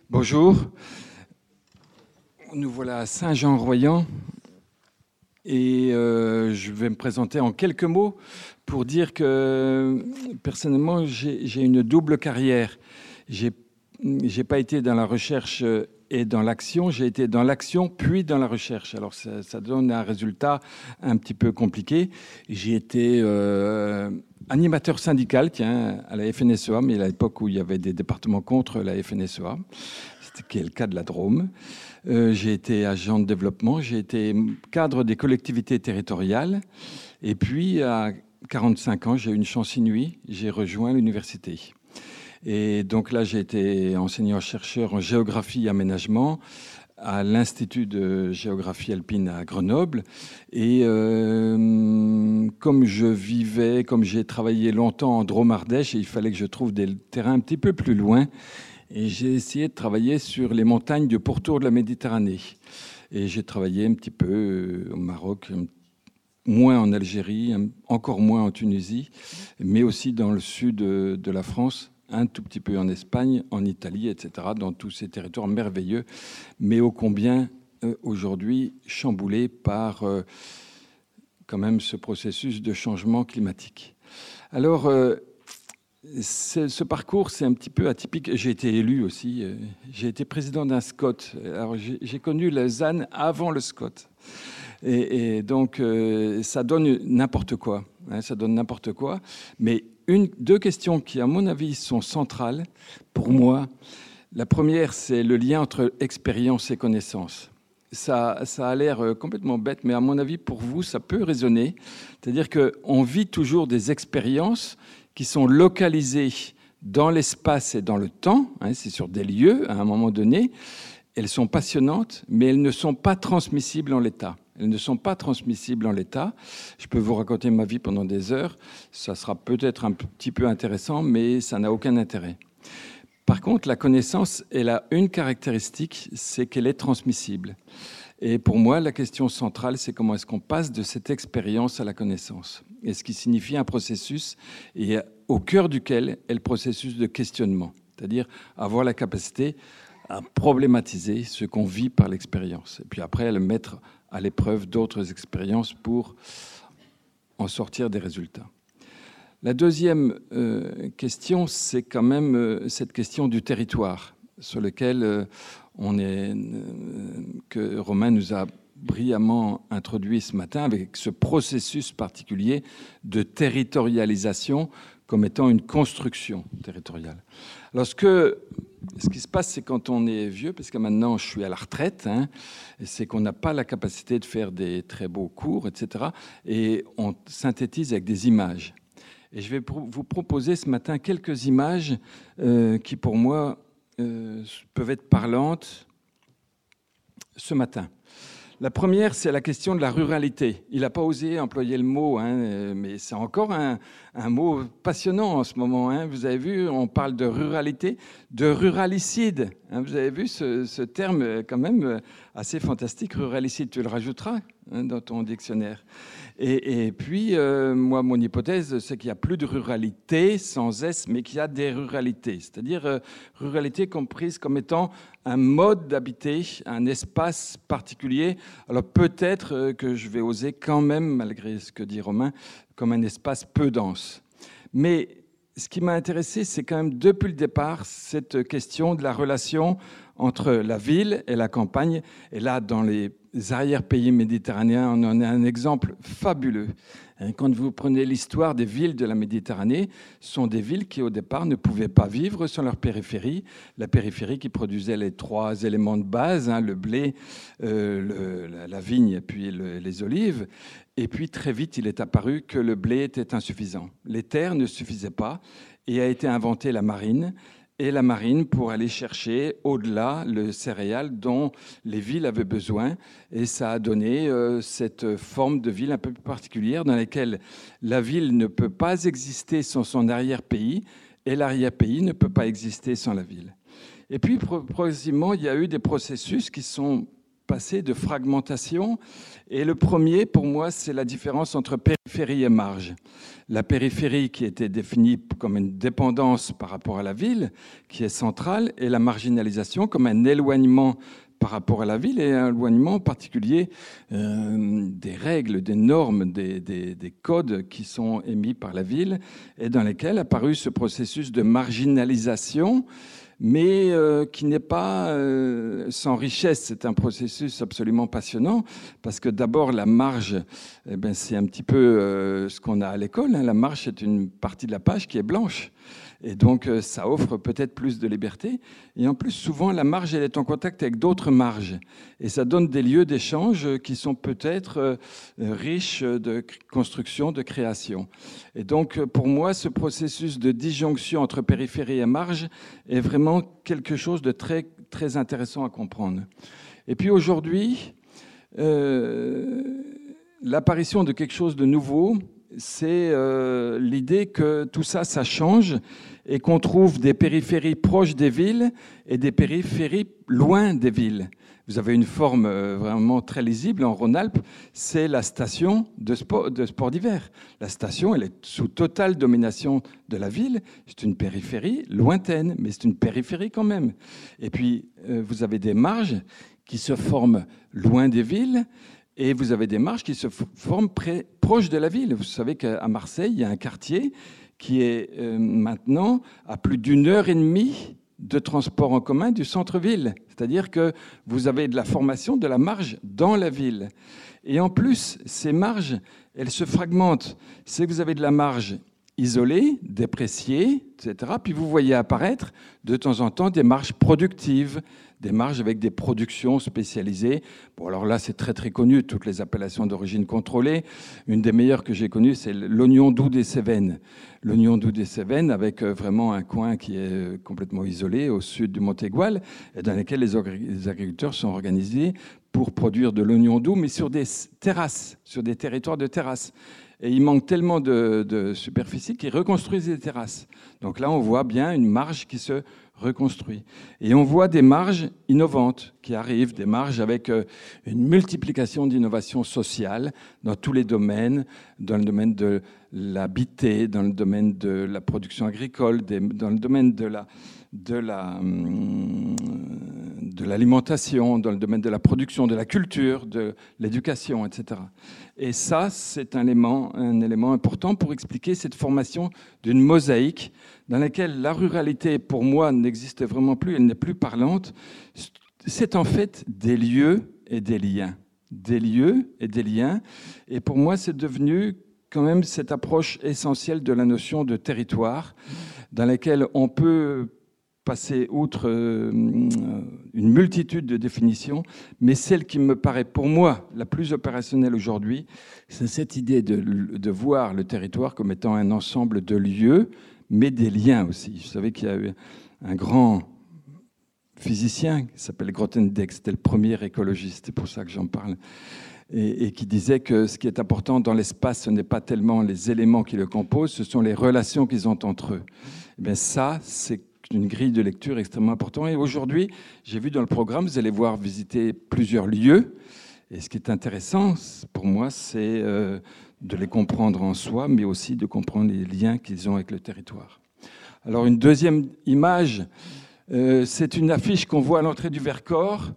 Bonjour, nous voilà à Saint-Jean-Royan et je vais me présenter en quelques mots pour dire que personnellement j'ai une double carrière. J'ai pas été dans la recherche et dans l'action, j'ai été dans l'action puis dans la recherche. Alors ça donne un résultat un petit peu compliqué. J'ai été animateur syndical, tiens, à la FNSEA, mais à l'époque où il y avait des départements contre la FNSEA, qui est le cas de la Drôme. J'ai été agent de développement, j'ai été cadre des collectivités territoriales. Et puis, à 45 ans, j'ai eu une chance inouïe, j'ai rejoint l'université. Et donc là, j'ai été enseignant-chercheur en géographie et aménagement à l'Institut de géographie alpine à Grenoble. Et comme j'ai travaillé longtemps en Drôme-Ardèche, il fallait que je trouve des terrains un petit peu plus loin. Et j'ai essayé de travailler sur les montagnes du pourtour de la Méditerranée. Et j'ai travaillé un petit peu au Maroc, moins en Algérie, encore moins en Tunisie, mais aussi dans le sud de la France, un tout petit peu en Espagne, en Italie, etc., dans tous ces territoires merveilleux, mais ô combien aujourd'hui chamboulés par quand même ce processus de changement climatique. Alors, ce parcours, c'est un petit peu atypique. J'ai été élu aussi. J'ai été président d'un SCOT. Alors, j'ai connu le ZAN avant le SCOT. Et donc, ça donne n'importe quoi. Hein, ça donne n'importe quoi. Mais deux questions qui, à mon avis, sont centrales pour moi. La première, c'est le lien entre expérience et connaissance. Ça a l'air complètement bête, mais à mon avis, pour vous, ça peut résonner. C'est-à-dire qu'on vit toujours des expériences qui sont localisées dans l'espace et dans le temps, hein, c'est sur des lieux à un moment donné. Elles sont passionnantes, mais elles ne sont pas transmissibles en l'état. Elles ne sont pas transmissibles en l'état. Je peux vous raconter ma vie pendant des heures. Ça sera peut-être un petit peu intéressant, mais ça n'a aucun intérêt. Par contre, la connaissance, elle a une caractéristique, c'est qu'elle est transmissible. Et pour moi, la question centrale, c'est comment est-ce qu'on passe de cette expérience à la connaissance. Et ce qui signifie un processus, et au cœur duquel est le processus de questionnement, c'est-à-dire avoir la capacité à problématiser ce qu'on vit par l'expérience. Et puis après, à le mettre à l'épreuve d'autres expériences pour en sortir des résultats. La deuxième question, c'est quand même cette question du territoire sur lequel que Romain nous a brillamment introduit ce matin avec ce processus particulier de territorialisation comme étant une construction territoriale. Alors ce qui se passe, c'est quand on est vieux, parce que maintenant je suis à la retraite, hein, c'est qu'on n'a pas la capacité de faire des très beaux cours, etc. Et on synthétise avec des images. Et je vais vous proposer ce matin quelques images qui, pour moi, peuvent être parlantes ce matin. La première, c'est la question de la ruralité. Il n'a pas osé employer le mot, hein, mais c'est encore un mot passionnant en ce moment. Hein. Vous avez vu, on parle de ruralité, de ruralicide. Hein. Vous avez vu ce terme quand même assez fantastique, ruralicide. Tu le rajouteras hein, dans ton dictionnaire. Et puis, moi, mon hypothèse, c'est qu'il n'y a plus de ruralité sans S, mais qu'il y a des ruralités. C'est-à-dire ruralité comprise comme étant un mode d'habiter, un espace particulier. Alors peut-être que je vais oser quand même, malgré ce que dit Romain, comme un espace peu dense. Mais ce qui m'a intéressé, c'est quand même depuis le départ cette question de la relation entre la ville et la campagne. Et là, dans les arrière-pays méditerranéens, on en a un exemple fabuleux. Quand vous prenez l'histoire des villes de la Méditerranée, ce sont des villes qui, au départ, ne pouvaient pas vivre sans leur périphérie. La périphérie qui produisait les trois éléments de base, hein, le blé, la vigne et puis les olives. Et puis, très vite, il est apparu que le blé était insuffisant. Les terres ne suffisaient pas et a été inventée la marine. Et la marine pour aller chercher au-delà le céréal dont les villes avaient besoin. Et ça a donné cette forme de ville un peu particulière dans laquelle la ville ne peut pas exister sans son arrière-pays et l'arrière-pays ne peut pas exister sans la ville. Et puis, progressivement, il y a eu des processus qui sont passé, de fragmentation. Et le premier, pour moi, c'est la différence entre périphérie et marge. La périphérie qui était définie comme une dépendance par rapport à la ville, qui est centrale, et la marginalisation comme un éloignement par rapport à la ville, et un éloignement en particulier des règles, des normes, des codes qui sont émis par la ville, et dans lesquels a apparu ce processus de marginalisation, mais qui n'est pas sans richesse. C'est un processus absolument passionnant, parce que d'abord, la marge, eh ben, c'est un petit peu ce qu'on a à l'école. La marge, c'est une partie de la page qui est blanche. Et donc, ça offre peut-être plus de liberté. Et en plus, souvent, la marge, elle est en contact avec d'autres marges. Et ça donne des lieux d'échange qui sont peut-être riches de construction, de création. Et donc, pour moi, ce processus de disjonction entre périphérie et marge est vraiment quelque chose de très, très intéressant à comprendre. Et puis aujourd'hui, l'apparition de quelque chose de nouveau, c'est l'idée que tout ça, ça change et qu'on trouve des périphéries proches des villes et des périphéries loin des villes. Vous avez une forme vraiment très lisible en Rhône-Alpes, c'est la station de sport d'hiver. La station, elle est sous totale domination de la ville. C'est une périphérie lointaine, mais c'est une périphérie quand même. Et puis, vous avez des marges qui se forment loin des villes, et vous avez des marges qui se forment proches de la ville. Vous savez qu'à Marseille, il y a un quartier qui est maintenant à plus d'1h30 de transport en commun du centre-ville. C'est-à-dire que vous avez de la formation, de la marge dans la ville. Et en plus, ces marges, elles se fragmentent. C'est que vous avez de la marge isolée, dépréciée, etc. Puis vous voyez apparaître de temps en temps des marges productives, des marges avec des productions spécialisées. Bon, alors là, c'est très, très connu, toutes les appellations d'origine contrôlée. Une des meilleures que j'ai connues, c'est l'oignon doux des Cévennes. L'oignon doux des Cévennes, avec vraiment un coin qui est complètement isolé au sud du Montégoal, et dans lequel les agriculteurs sont organisés pour produire de l'oignon doux, mais sur des terrasses, sur des territoires de terrasses. Et il manque tellement de superficie qu'ils reconstruisent des terrasses. Donc là, on voit bien une marge qui se reconstruit. Et on voit des marges innovantes qui arrivent, des marges avec une multiplication d'innovations sociales dans tous les domaines, dans le domaine de l'habité, dans le domaine de la production agricole, dans le domaine de l'alimentation, dans le domaine de la production, de la culture, de l'éducation, etc. Et ça, c'est un élément important pour expliquer cette formation d'une mosaïque dans laquelle la ruralité, pour moi, n'existe vraiment plus, elle n'est plus parlante. C'est en fait des lieux et des liens. Des lieux et des liens. Et pour moi, c'est devenu quand même cette approche essentielle de la notion de territoire, dans laquelle on peut passer outre une multitude de définitions, mais celle qui me paraît pour moi la plus opérationnelle aujourd'hui, c'est cette idée de voir le territoire comme étant un ensemble de lieux, mais des liens aussi. Vous savez qu'il y a eu un grand physicien qui s'appelle Grothendieck, c'était le premier écologiste, c'est pour ça que j'en parle, et qui disait que ce qui est important dans l'espace, ce n'est pas tellement les éléments qui le composent, ce sont les relations qu'ils ont entre eux. Et bien ça, c'est une grille de lecture extrêmement importante. Et aujourd'hui, j'ai vu dans le programme, vous allez voir visiter plusieurs lieux. Et ce qui est intéressant, pour moi, c'est de les comprendre en soi, mais aussi de comprendre les liens qu'ils ont avec le territoire. Alors, une deuxième image, c'est une affiche qu'on voit à l'entrée du Vercors.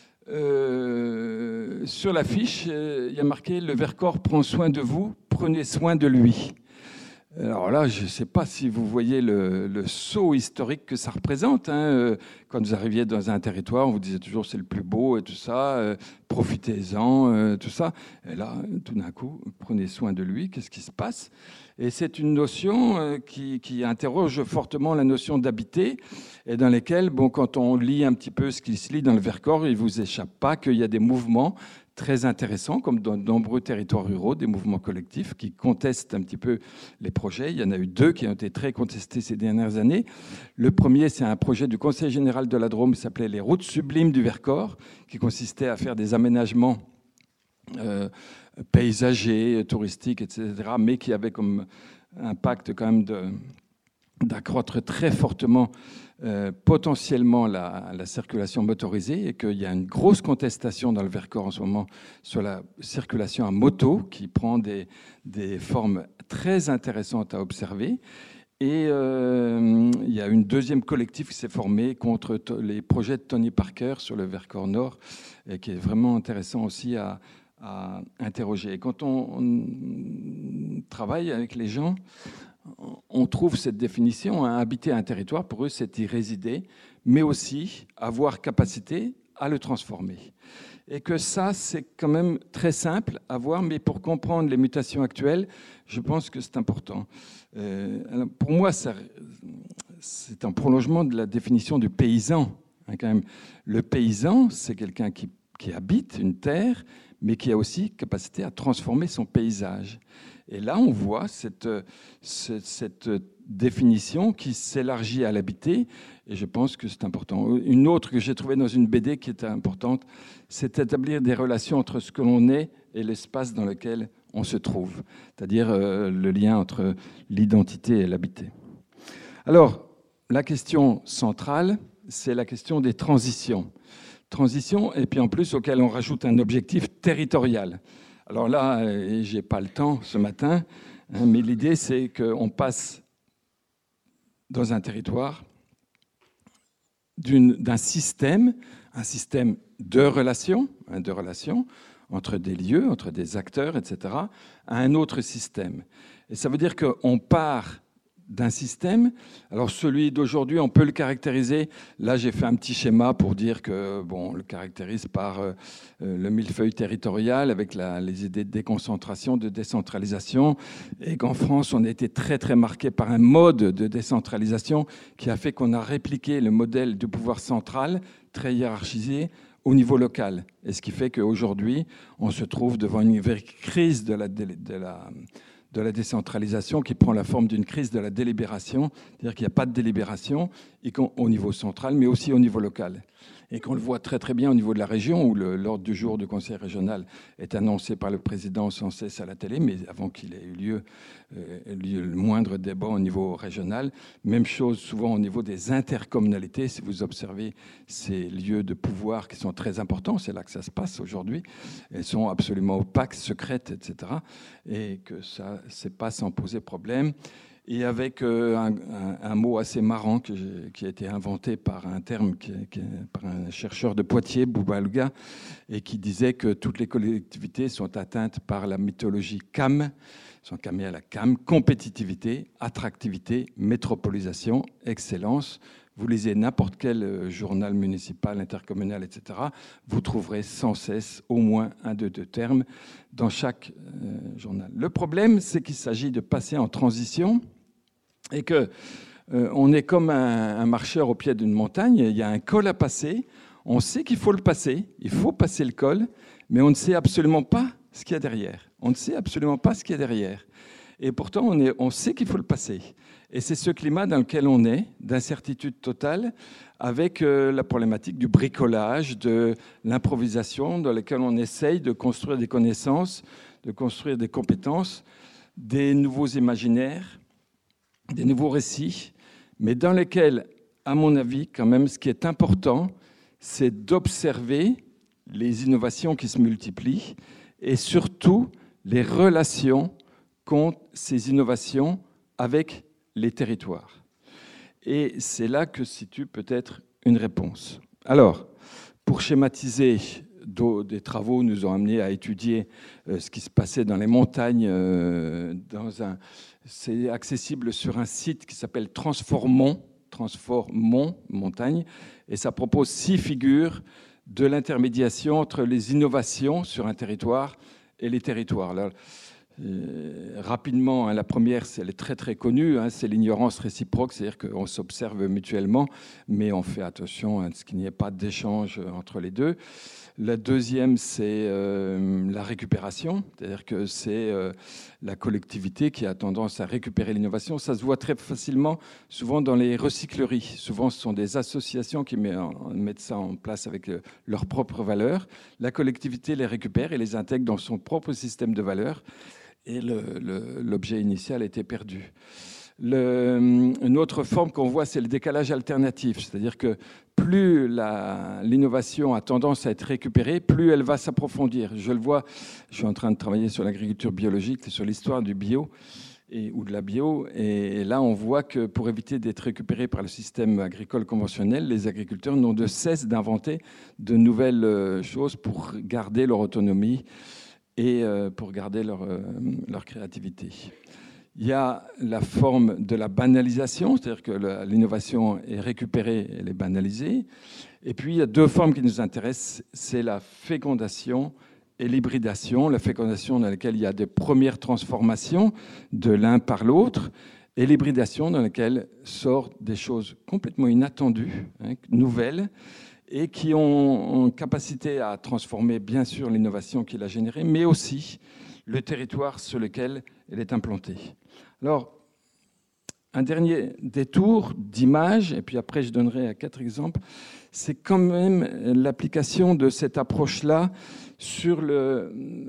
Sur l'affiche, il y a marqué « Le Vercors prend soin de vous, prenez soin de lui ». Alors là, je ne sais pas si vous voyez le saut historique que ça représente. Quand vous arriviez dans un territoire, on vous disait toujours c'est le plus beau et tout ça, profitez-en, tout ça. Et là, tout d'un coup, prenez soin de lui, qu'est-ce qui se passe? Et c'est une notion qui interroge fortement la notion d'habiter, et dans lesquelles, bon, quand on lit un petit peu ce qui se lit dans le Vercors, il ne vous échappe pas qu'il y a des mouvements très intéressants, comme dans de nombreux territoires ruraux, des mouvements collectifs qui contestent un petit peu les projets. Il y en a eu 2 qui ont été très contestés ces dernières années. Le premier, c'est un projet du Conseil général de la Drôme qui s'appelait les routes sublimes du Vercors, qui consistait à faire des aménagements paysagers, touristiques, etc., mais qui avait comme impact quand même d'accroître très fortement potentiellement la circulation motorisée et qu'il y a une grosse contestation dans le Vercors en ce moment sur la circulation à moto qui prend des formes très intéressantes à observer. Et il y a une deuxième collectif qui s'est formé contre les projets de Tony Parker sur le Vercors Nord et qui est vraiment intéressant aussi à interroger. Et quand on travaille avec les gens, on trouve cette définition, hein, habiter un territoire, pour eux, c'est y résider, mais aussi avoir capacité à le transformer. Et que ça, c'est quand même très simple à voir, mais pour comprendre les mutations actuelles, je pense que c'est important. Alors pour moi, c'est un prolongement de la définition du paysan. Hein, quand même. Le paysan, c'est quelqu'un qui habite une terre, mais qui a aussi capacité à transformer son paysage. Et là, on voit cette définition qui s'élargit à l'habiter, et je pense que c'est important. Une autre que j'ai trouvée dans une BD qui était importante, c'est d'établir des relations entre ce que l'on est et l'espace dans lequel on se trouve, c'est-à-dire le lien entre l'identité et l'habité. Alors, la question centrale, c'est la question des transitions. Transitions, et puis en plus, auquel on rajoute un objectif territorial. Alors là, je n'ai pas le temps ce matin, hein, mais l'idée, c'est qu'on passe dans un territoire d'un système, un système de relations entre des lieux, entre des acteurs, etc., à un autre système. Et ça veut dire qu'on part d'un système. Alors celui d'aujourd'hui, on peut le caractériser. Là, j'ai fait un petit schéma pour dire que on le caractérise par le millefeuille territorial avec les idées de déconcentration, de décentralisation, et qu'en France, on a été très très marqué par un mode de décentralisation qui a fait qu'on a répliqué le modèle du pouvoir central très hiérarchisé au niveau local. Et ce qui fait qu'aujourd'hui, on se trouve devant une vraie crise de la décentralisation qui prend la forme d'une crise de la délibération, c'est-à-dire qu'il n'y a pas de délibération au niveau central, mais aussi au niveau local. Et qu'on le voit très très bien au niveau de la région, où l'ordre du jour du conseil régional est annoncé par le président sans cesse à la télé, mais avant qu'il ait eu lieu le moindre débat au niveau régional. Même chose souvent au niveau des intercommunalités. Si vous observez ces lieux de pouvoir qui sont très importants, c'est là que ça se passe aujourd'hui, elles sont absolument opaques, secrètes, etc. Et que ça ne pas sans poser problème. Et avec un mot assez marrant qui a été inventé par un terme par un chercheur de Poitiers, Bouba Alga, et qui disait que toutes les collectivités sont atteintes par la mythologie CAM, sont camées à la CAM, compétitivité, attractivité, métropolisation, excellence. Vous lisez n'importe quel journal municipal, intercommunal, etc., vous trouverez sans cesse au moins un de deux termes dans chaque journal. Le problème, c'est qu'il s'agit de passer en transition et qu'on est comme un marcheur au pied d'une montagne. Il y a un col à passer. On sait qu'il faut le passer. Il faut passer le col, mais on ne sait absolument pas ce qu'il y a derrière. On ne sait absolument pas ce qu'il y a derrière. Et pourtant, on sait qu'il faut le passer. Et c'est ce climat dans lequel on est, d'incertitude totale, avec la problématique du bricolage, de l'improvisation, dans lequel on essaye de construire des connaissances, de construire des compétences, des nouveaux imaginaires, des nouveaux récits, mais dans lesquels, à mon avis, quand même, ce qui est important, c'est d'observer les innovations qui se multiplient et surtout les relations qu'ont ces innovations avec les territoires. Et c'est là que se situe peut-être une réponse. Alors, pour schématiser, des travaux nous ont amenés à étudier ce qui se passait dans les montagnes. C'est accessible sur un site qui s'appelle Transformons Montagne, et ça propose 6 figures de l'intermédiation entre les innovations sur un territoire et les territoires. Alors, rapidement, la première, elle est très très connue, c'est l'ignorance réciproque, c'est-à-dire qu'on s'observe mutuellement, mais on fait attention à ce qu'il n'y ait pas d'échange entre les deux. La deuxième, c'est la récupération, c'est-à-dire que c'est la collectivité qui a tendance à récupérer l'innovation. Ça se voit très facilement, souvent dans les recycleries. Souvent, ce sont des associations qui mettent ça en place avec leurs propres valeurs. La collectivité les récupère et les intègre dans son propre système de valeurs. Et l'objet initial était perdu. Une autre forme qu'on voit, c'est le décalage alternatif, c'est-à-dire que plus l'innovation a tendance à être récupérée, plus elle va s'approfondir. Je le vois, je suis en train de travailler sur l'agriculture biologique, sur l'histoire du bio ou de la bio, et là on voit que pour éviter d'être récupérés par le système agricole conventionnel, les agriculteurs n'ont de cesse d'inventer de nouvelles choses pour garder leur autonomie et pour garder leur créativité. Il y a la forme de la banalisation, c'est-à-dire que l'innovation est récupérée, elle est banalisée. Et puis, il y a deux formes qui nous intéressent, c'est la fécondation et l'hybridation. La fécondation dans laquelle il y a des premières transformations de l'un par l'autre, et l'hybridation dans laquelle sortent des choses complètement inattendues, nouvelles, et qui ont capacité à transformer, bien sûr, l'innovation qu'il a générée, mais aussi le territoire sur lequel elle est implantée. Alors, un dernier détour d'image, et puis après je donnerai 4 exemples, c'est quand même l'application de cette approche-là sur le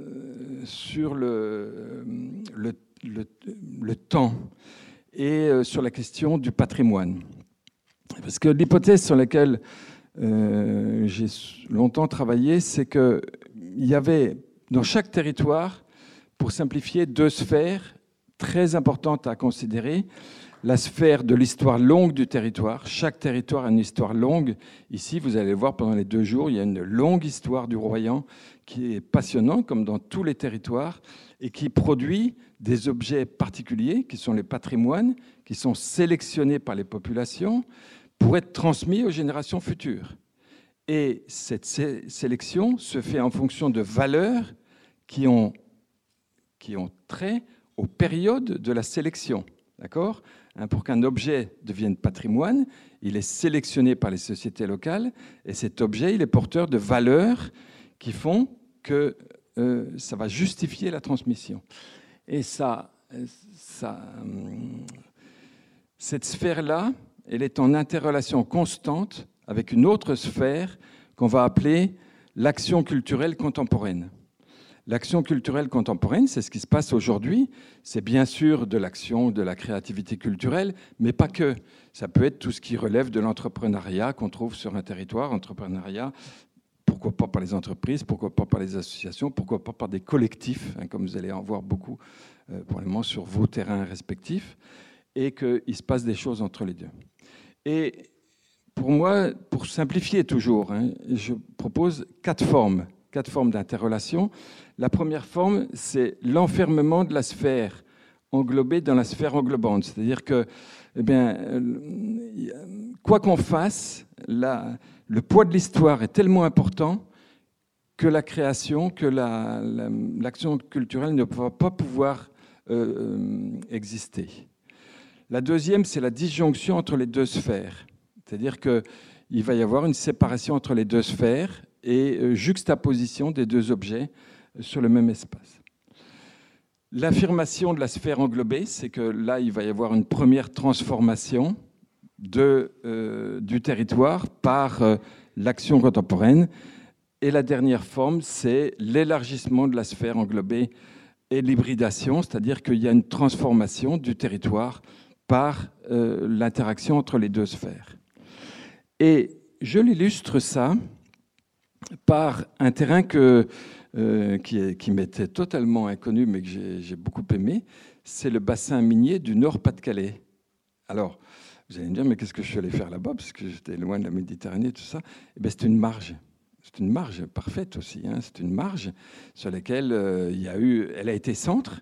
temps et sur la question du patrimoine. Parce que l'hypothèse sur laquelle j'ai longtemps travaillé, c'est qu'il y avait dans chaque territoire, pour simplifier, 2 sphères très importantes à considérer. La sphère de l'histoire longue du territoire. Chaque territoire a une histoire longue. Ici, vous allez voir, pendant les 2 jours, il y a une longue histoire du Royan qui est passionnante, comme dans tous les territoires, et qui produit des objets particuliers, qui sont les patrimoines, qui sont sélectionnés par les populations pour être transmis aux générations futures. Et cette sélection se fait en fonction de valeurs qui ont trait aux périodes de la sélection. D'accord ? Pour qu'un objet devienne patrimoine, il est sélectionné par les sociétés locales et cet objet, il est porteur de valeurs qui font que ça va justifier la transmission. Et cette sphère-là, elle est en interrelation constante avec une autre sphère qu'on va appeler l'action culturelle contemporaine. L'action culturelle contemporaine, c'est ce qui se passe aujourd'hui. C'est bien sûr de l'action, de la créativité culturelle, mais pas que. Ça peut être tout ce qui relève de l'entrepreneuriat qu'on trouve sur un territoire. Entrepreneuriat, pourquoi pas par les entreprises, pourquoi pas par les associations, pourquoi pas par des collectifs, comme vous allez en voir beaucoup probablement sur vos terrains respectifs, et qu'il se passe des choses entre les deux. Et pour moi, pour simplifier toujours, je propose 4 formes d'interrelation. La première forme, c'est l'enfermement de la sphère englobée dans la sphère englobante. C'est-à-dire que, quoi qu'on fasse, le poids de l'histoire est tellement important que la création, que l'action culturelle ne va pas pouvoir exister. La deuxième, c'est la disjonction entre les 2 sphères. C'est-à-dire qu'il va y avoir une séparation entre les 2 sphères et juxtaposition des 2 objets sur le même espace. L'affirmation de la sphère englobée, c'est que là, il va y avoir une première transformation du territoire par l'action contemporaine. Et la dernière forme, c'est l'élargissement de la sphère englobée et l'hybridation, c'est-à-dire qu'il y a une transformation du territoire par l'interaction entre les 2 sphères. Et je l'illustre ça par un terrain qui m'était totalement inconnu, mais que j'ai beaucoup aimé, c'est le bassin minier du Nord-Pas-de-Calais. Alors, vous allez me dire, mais qu'est-ce que je suis allé faire là-bas, parce que j'étais loin de la Méditerranée, tout ça. Eh bien, c'est une marge. C'est une marge parfaite aussi. C'est une marge sur laquelle elle a été centre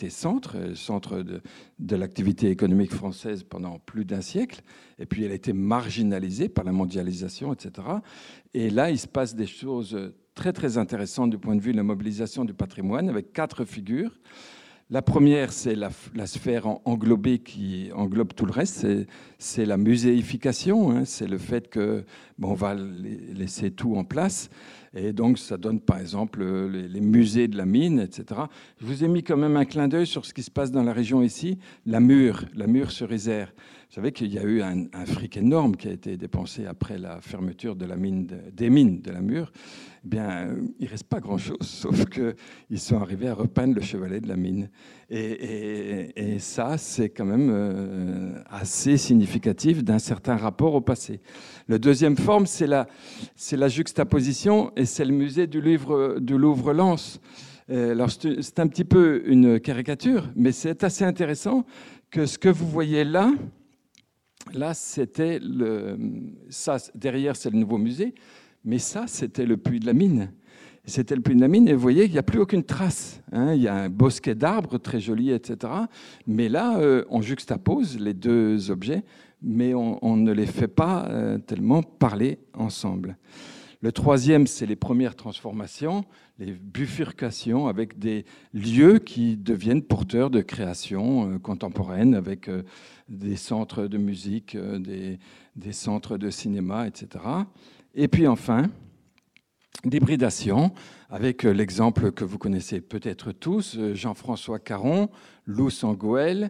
de l'activité économique française pendant plus d'1 siècle. Et puis elle a été marginalisée par la mondialisation, etc. Et là, il se passe des choses très très intéressantes du point de vue de la mobilisation du patrimoine, avec 4 figures. La première, c'est la sphère englobée qui englobe tout le reste, c'est la muséification, c'est le fait qu'on va laisser tout en place. Et donc, ça donne, par exemple, les musées de la mine, etc. Je vous ai mis quand même un clin d'œil sur ce qui se passe dans la région ici, la Mure sur Isère. Vous savez qu'il y a eu un fric énorme qui a été dépensé après la fermeture de des mines de la Mure. Eh bien, il ne reste pas grand-chose, sauf qu'ils sont arrivés à repeindre le chevalet de la mine. Et ça, c'est quand même assez significatif d'un certain rapport au passé. La deuxième forme, c'est la juxtaposition, et c'est le musée du Louvre-Lens. Alors, c'est un petit peu une caricature, mais c'est assez intéressant que ce que vous voyez là, c'était ça, derrière, c'est le nouveau musée, mais ça, c'était le puits de la mine. C'était le puits de la mine, et vous voyez qu'il n'y a plus aucune trace. Il y a un bosquet d'arbres très joli, etc. Mais là, on juxtapose les deux objets, mais on ne les fait pas tellement parler ensemble. Le troisième, c'est les premières transformations, les bifurcations avec des lieux qui deviennent porteurs de créations contemporaines, avec des centres de musique, des centres de cinéma, etc. Et puis enfin, d'hybridation, avec l'exemple que vous connaissez peut-être tous, Jean-François Caron, Lous en Goël,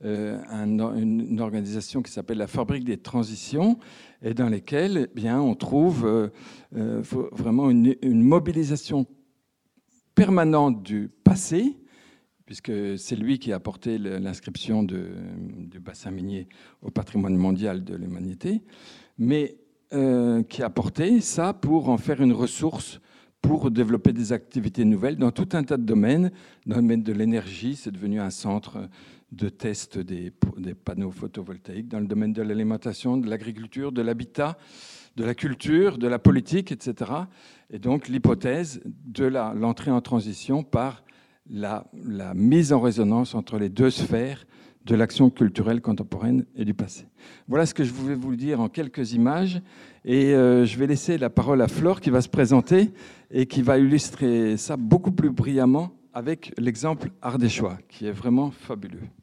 une organisation qui s'appelle la Fabrique des Transitions, et dans lesquelles on trouve vraiment une mobilisation permanente du passé, puisque c'est lui qui a apporté l'inscription du bassin minier au patrimoine mondial de l'humanité, mais qui a apporté ça pour en faire une ressource pour développer des activités nouvelles dans tout un tas de domaines. Dans le domaine de l'énergie, c'est devenu un centre de test des panneaux photovoltaïques. Dans le domaine de l'alimentation, de l'agriculture, de l'habitat, de la culture, de la politique, etc. Et donc l'hypothèse de l'entrée en transition par la mise en résonance entre les deux sphères de l'action culturelle contemporaine et du passé. Voilà ce que je voulais vous dire en quelques images. Et je vais laisser la parole à Flore qui va se présenter et qui va illustrer ça beaucoup plus brillamment avec l'exemple ardéchois, qui est vraiment fabuleux.